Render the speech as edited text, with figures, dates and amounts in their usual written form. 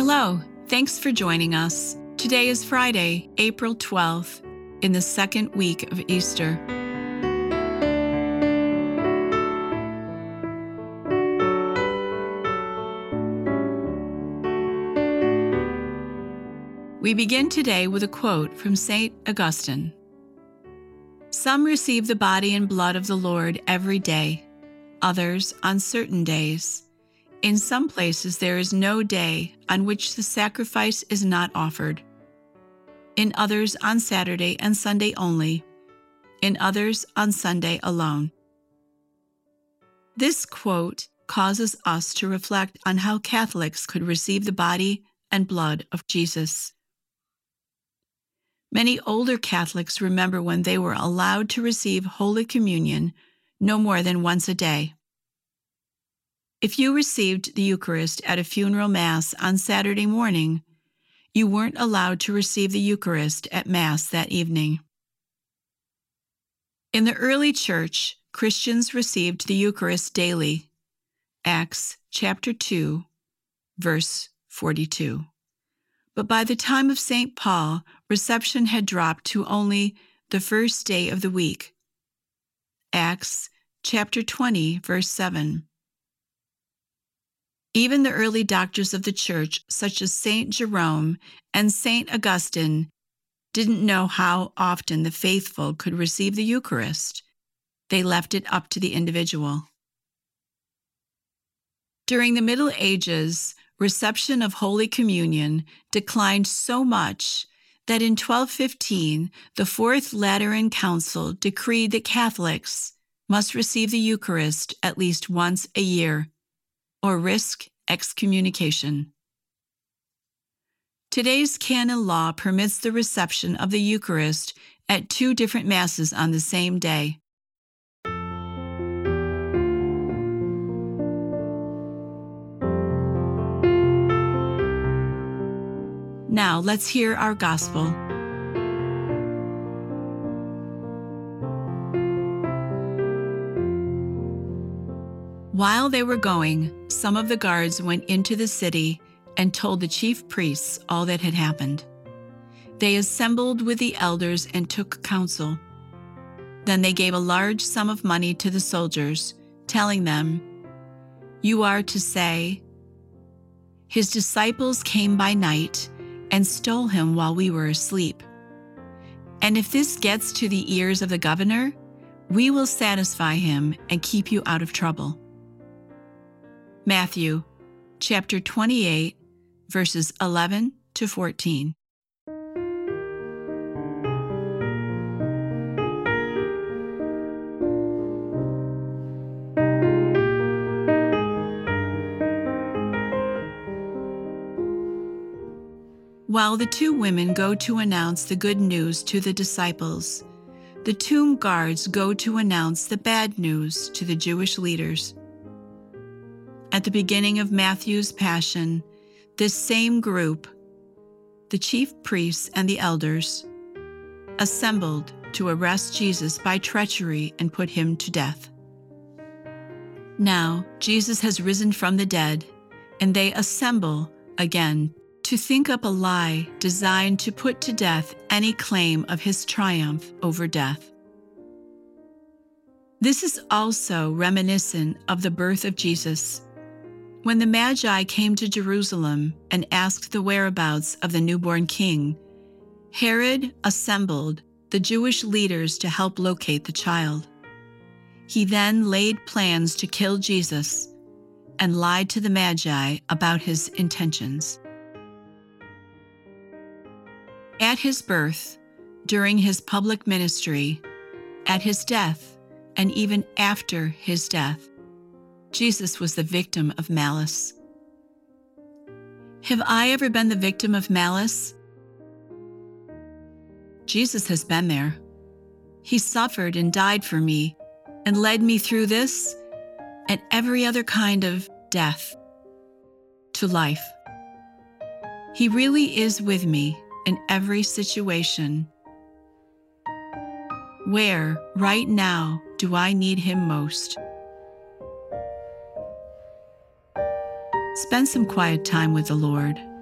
Hello, thanks for joining us. Today is Friday, April 12th, in the second week of Easter. We begin today with a quote from St. Augustine. Some receive the body and blood of the Lord every day, others on certain days. In some places there is no day on which the sacrifice is not offered. In others on Saturday and Sunday only. In others on Sunday alone. This quote causes us to reflect on how Catholics could receive the body and blood of Jesus. Many older Catholics remember when they were allowed to receive Holy Communion no more than once a day. If you received the Eucharist at a funeral Mass on Saturday morning, you weren't allowed to receive the Eucharist at Mass that evening. In the early Church, Christians received the Eucharist daily. Acts chapter 2, verse 42. But by the time of St. Paul, reception had dropped to only the first day of the week. Acts chapter 20, verse 7. Even the early doctors of the Church, such as St. Jerome and St. Augustine, didn't know how often the faithful could receive the Eucharist. They left it up to the individual. During the Middle Ages, reception of Holy Communion declined so much that in 1215, the Fourth Lateran Council decreed that Catholics must receive the Eucharist at least once a year, or risk excommunication. Today's canon law permits the reception of the Eucharist at 2 different Masses on the same day. Now let's hear our Gospel. While they were going, some of the guards went into the city and told the chief priests all that had happened. They assembled with the elders and took counsel. Then they gave a large sum of money to the soldiers, telling them, "You are to say, 'His disciples came by night and stole him while we were asleep. And if this gets to the ears of the governor, we will satisfy him and keep you out of trouble.'" Matthew chapter 28, verses 11 to 14. While the 2 women go to announce the good news to the disciples, the tomb guards go to announce the bad news to the Jewish leaders. At the beginning of Matthew's Passion, this same group, the chief priests and the elders, assembled to arrest Jesus by treachery and put him to death. Now, Jesus has risen from the dead, and they assemble again to think up a lie designed to put to death any claim of his triumph over death. This is also reminiscent of the birth of Jesus. When the Magi came to Jerusalem and asked the whereabouts of the newborn king, Herod assembled the Jewish leaders to help locate the child. He then laid plans to kill Jesus and lied to the Magi about his intentions. At his birth, during his public ministry, at his death, and even after his death, Jesus was the victim of malice. Have I ever been the victim of malice? Jesus has been there. He suffered and died for me and led me through this and every other kind of death to life. He really is with me in every situation. Where, right now, do I need him most? Spend some quiet time with the Lord.